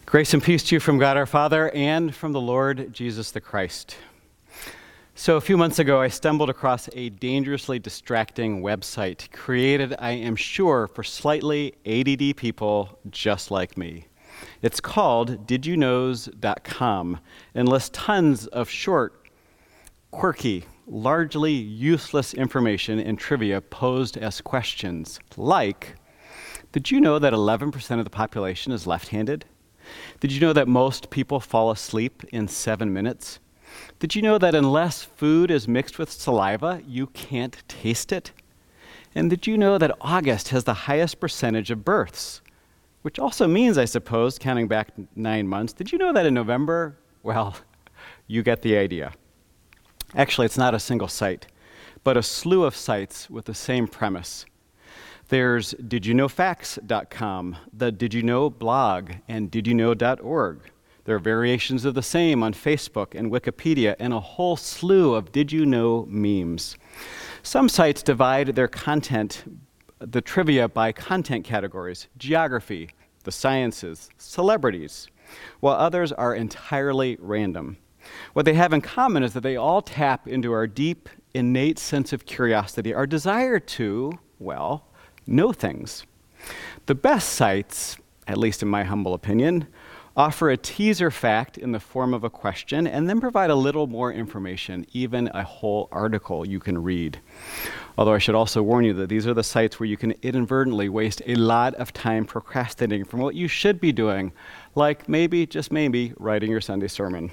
Grace and peace to you from God our Father and from the Lord Jesus the Christ. So a few months ago, I stumbled across a dangerously distracting website created, I am sure, for slightly ADD people just like me. It's called didyouknows.com and lists tons of short, quirky, largely useless information and trivia posed as questions like, did you know that 11% of the population is left-handed? Did you know that most people fall asleep in 7 minutes? Did you know that unless food is mixed with saliva, you can't taste it? And did you know that August has the highest percentage of births? Which also means, I suppose, counting back 9 months, did you know that in November? Well, you get the idea. Actually, it's not a single site, but a slew of sites with the same premise. There's didyouknowfacts.com, the Did You Know blog, and didyouknow.org. There are variations of the same on Facebook and Wikipedia, and a whole slew of Did You Know memes. Some sites divide their content, the trivia, by content categories: geography, the sciences, celebrities, while others are entirely random. What they have in common is that they all tap into our deep, innate sense of curiosity, our desire to, well, know things. The best sites, at least in my humble opinion, offer a teaser fact in the form of a question and then provide a little more information, even a whole article you can read. Although I should also warn you that these are the sites where you can inadvertently waste a lot of time procrastinating from what you should be doing, like maybe, just maybe, writing your Sunday sermon.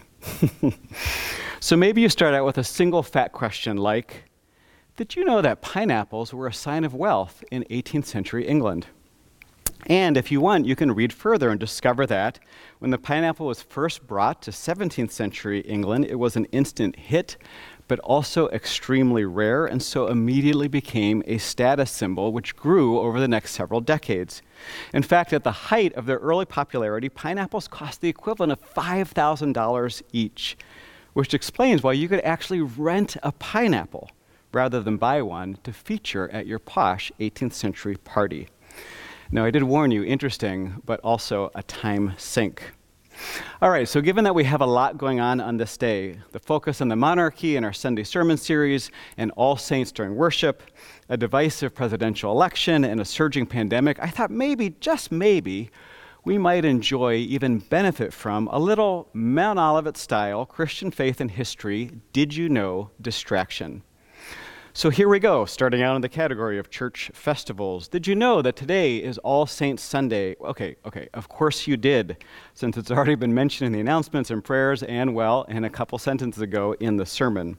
So maybe you start out with a single fact question like, did you know that pineapples were a sign of wealth in 18th century England? And if you want, you can read further and discover that when the pineapple was first brought to 17th century England, it was an instant hit, but also extremely rare, and so immediately became a status symbol which grew over the next several decades. In fact, at the height of their early popularity, pineapples cost the equivalent of $5,000 each, which explains why you could actually rent a pineapple rather than buy one to feature at your posh 18th century party. Now, I did warn you, interesting, but also a time sink. All right, so given that we have a lot going on this day, the focus on the monarchy in our Sunday sermon series, and All Saints during worship, a divisive presidential election, and a surging pandemic, I thought maybe, just maybe, we might enjoy, even benefit from, a little Mount Olivet-style Christian faith and history, did you know, distraction. So here we go, starting out in the category of church festivals. Did you know that today is All Saints Sunday? Okay, of course you did, since it's already been mentioned in the announcements and prayers and, well, in a couple sentences ago in the sermon.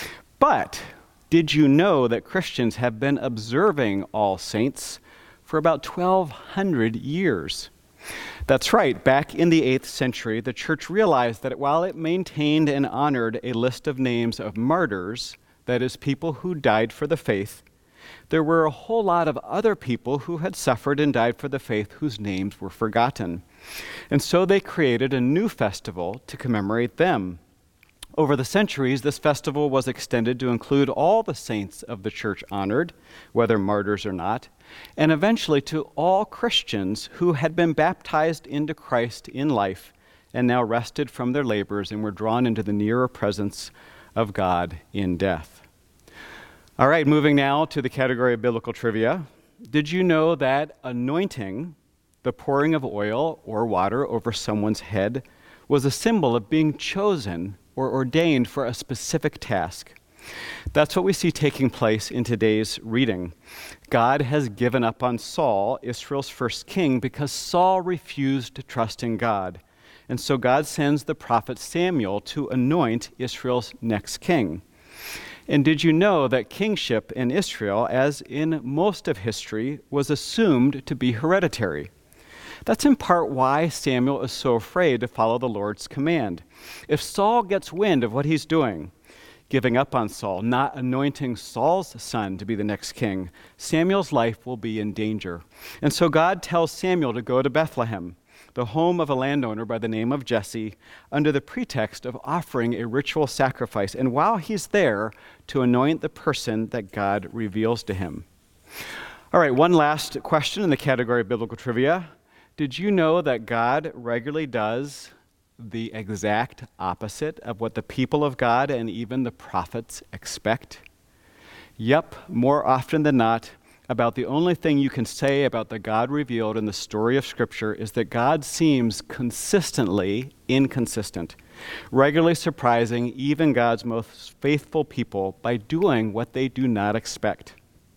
But did you know that Christians have been observing All Saints for about 1,200 years? That's right. Back in the 8th century, the church realized that while it maintained and honored a list of names of martyrs, that is, people who died for the faith, there were a whole lot of other people who had suffered and died for the faith whose names were forgotten. And so they created a new festival to commemorate them. Over the centuries, this festival was extended to include all the saints of the church honored, whether martyrs or not, and eventually to all Christians who had been baptized into Christ in life and now rested from their labors and were drawn into the nearer presence of God in death. All right, moving now to the category of biblical trivia. Did you know that anointing, the pouring of oil or water over someone's head, was a symbol of being chosen or ordained for a specific task? That's what we see taking place in today's reading. God has given up on Saul, Israel's first king, because Saul refused to trust in God. And so God sends the prophet Samuel to anoint Israel's next king. And did you know that kingship in Israel, as in most of history, was assumed to be hereditary? That's in part why Samuel is so afraid to follow the Lord's command. If Saul gets wind of what he's doing, giving up on Saul, not anointing Saul's son to be the next king, Samuel's life will be in danger. And so God tells Samuel to go to Bethlehem, the home of a landowner by the name of Jesse, under the pretext of offering a ritual sacrifice, and while he's there, to anoint the person that God reveals to him. All right, one last question in the category of biblical trivia. did you know that God regularly does the exact opposite of what the people of God and even the prophets expect? Yep, more often than not, about the only thing you can say about the God revealed in the story of Scripture is that God seems consistently inconsistent, regularly surprising even God's most faithful people by doing what they do not expect.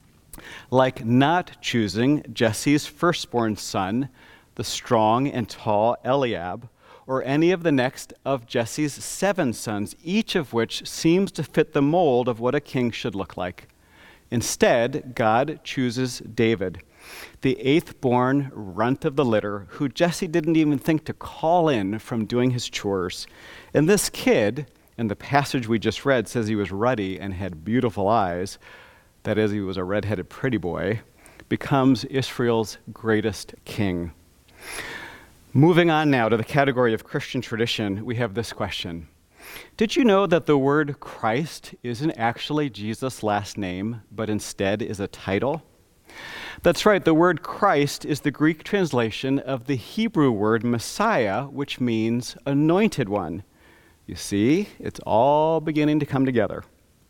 Like not choosing Jesse's firstborn son, the strong and tall Eliab, or any of the next of Jesse's 7 sons, each of which seems to fit the mold of what a king should look like. Instead, God chooses David, the 8th-born runt of the litter, who Jesse didn't even think to call in from doing his chores. And this kid, in the passage we just read, says he was ruddy and had beautiful eyes. That is, he was a red-headed pretty boy, becomes Israel's greatest king. Moving on now to the category of Christian tradition, we have this question. Did you know that the word Christ isn't actually Jesus' last name, but instead is a title? That's right, the word Christ is the Greek translation of the Hebrew word Messiah, which means anointed one. You see, it's all beginning to come together.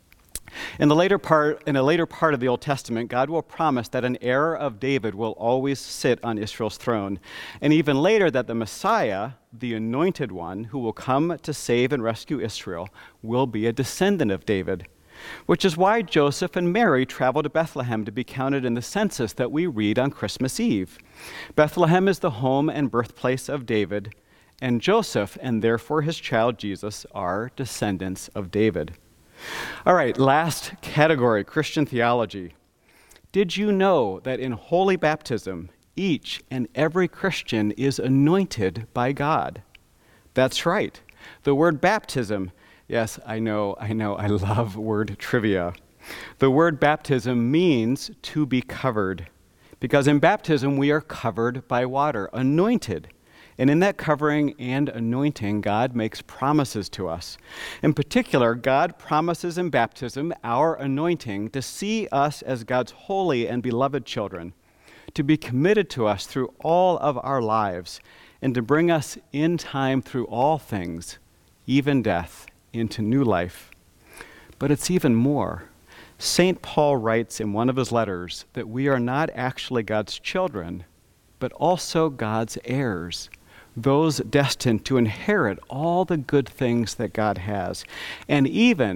In a later part of the Old Testament, God will promise that an heir of David will always sit on Israel's throne. And even later that the Messiah, the anointed one who will come to save and rescue Israel, will be a descendant of David. Which is why Joseph and Mary traveled to Bethlehem to be counted in the census that we read on Christmas Eve. Bethlehem is the home and birthplace of David, and Joseph, and therefore his child Jesus, are descendants of David. All right, last category, Christian theology. Did you know that in holy baptism, each and every Christian is anointed by God? That's right. The word baptism, yes, I know, I love word trivia. The word baptism means to be covered, because in baptism we are covered by water, anointed. And in that covering and anointing, God makes promises to us. In particular, God promises in baptism, our anointing, to see us as God's holy and beloved children, to be committed to us through all of our lives, and to bring us in time through all things, even death, into new life. But it's even more. St. Paul writes in one of his letters that we are not actually God's children, but also God's heirs, those destined to inherit all the good things that God has. And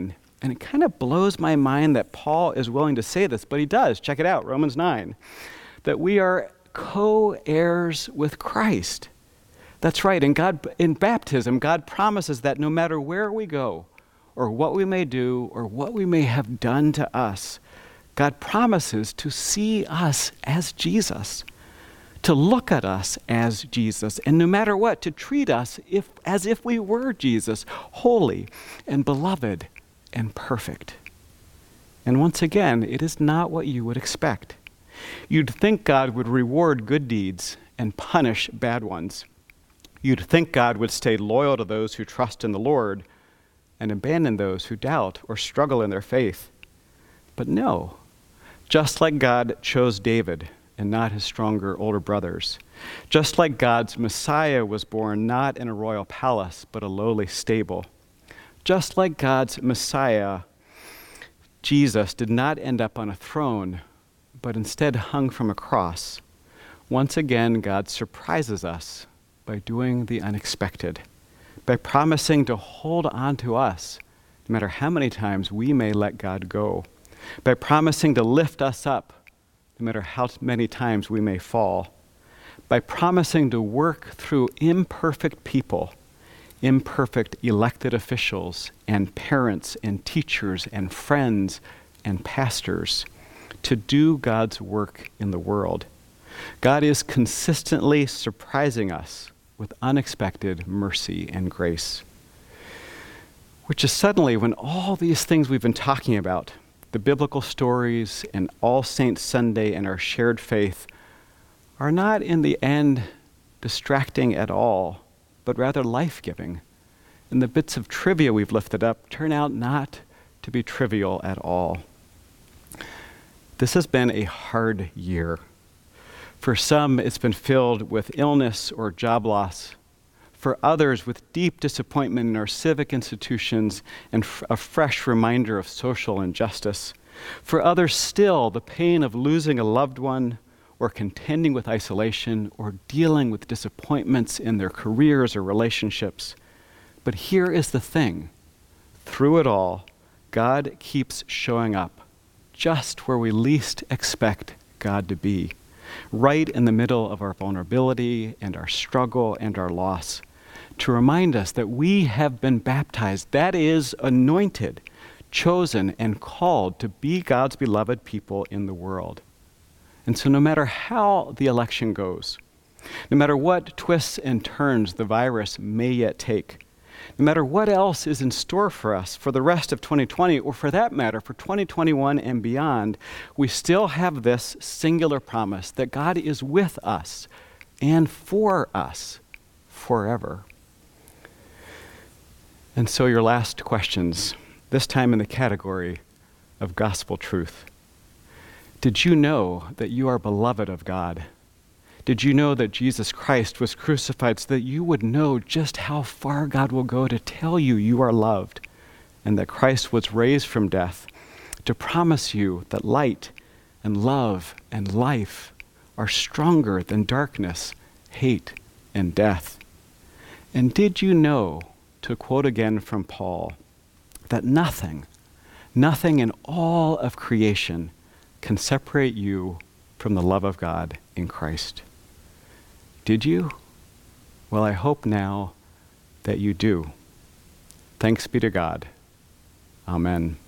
it kind of blows my mind that Paul is willing to say this, but he does. Check it out, Romans 9, that we are co-heirs with Christ. That's right, and God, in baptism, God promises that no matter where we go, or what we may do, or what we may have done to us, God promises to see us as Jesus, to look at us as Jesus, and no matter what, to treat us as if we were Jesus, holy and beloved and perfect. And once again, it is not what you would expect. You'd think God would reward good deeds and punish bad ones. You'd think God would stay loyal to those who trust in the Lord and abandon those who doubt or struggle in their faith. But no, just like God chose David and not his stronger older brothers. Just like God's Messiah was born not in a royal palace, but a lowly stable. Just like God's Messiah, Jesus did not end up on a throne, but instead hung from a cross. Once again, God surprises us by doing the unexpected, by promising to hold on to us, no matter how many times we may let God go, by promising to lift us up, no matter how many times we may fall, by promising to work through imperfect people, imperfect elected officials and parents and teachers and friends and pastors, to do God's work in the world. God is consistently surprising us with unexpected mercy and grace. Which is suddenly when all these things we've been talking about, the biblical stories and All Saints Sunday and our shared faith, are not in the end distracting at all, but rather life-giving. And the bits of trivia we've lifted up turn out not to be trivial at all. This has been a hard year. For some, it's been filled with illness or job loss. For others, with deep disappointment in our civic institutions and a fresh reminder of social injustice. For others still, the pain of losing a loved one, or contending with isolation, or dealing with disappointments in their careers or relationships. But here is the thing. Through it all, God keeps showing up just where we least expect God to be, right in the middle of our vulnerability and our struggle and our loss, to remind us that we have been baptized, that is, anointed, chosen, and called to be God's beloved people in the world. And so no matter how the election goes, no matter what twists and turns the virus may yet take, no matter what else is in store for us for the rest of 2020, or for that matter, for 2021 and beyond, we still have this singular promise that God is with us and for us forever. And so your last questions, this time in the category of gospel truth. Did you know that you are beloved of God? Did you know that Jesus Christ was crucified so that you would know just how far God will go to tell you you are loved, and that Christ was raised from death to promise you that light and love and life are stronger than darkness, hate, and death? And did you know, to quote again from Paul, that nothing in all of creation can separate you from the love of God in Christ? Did you? Well, I hope now that you do. Thanks be to God. Amen.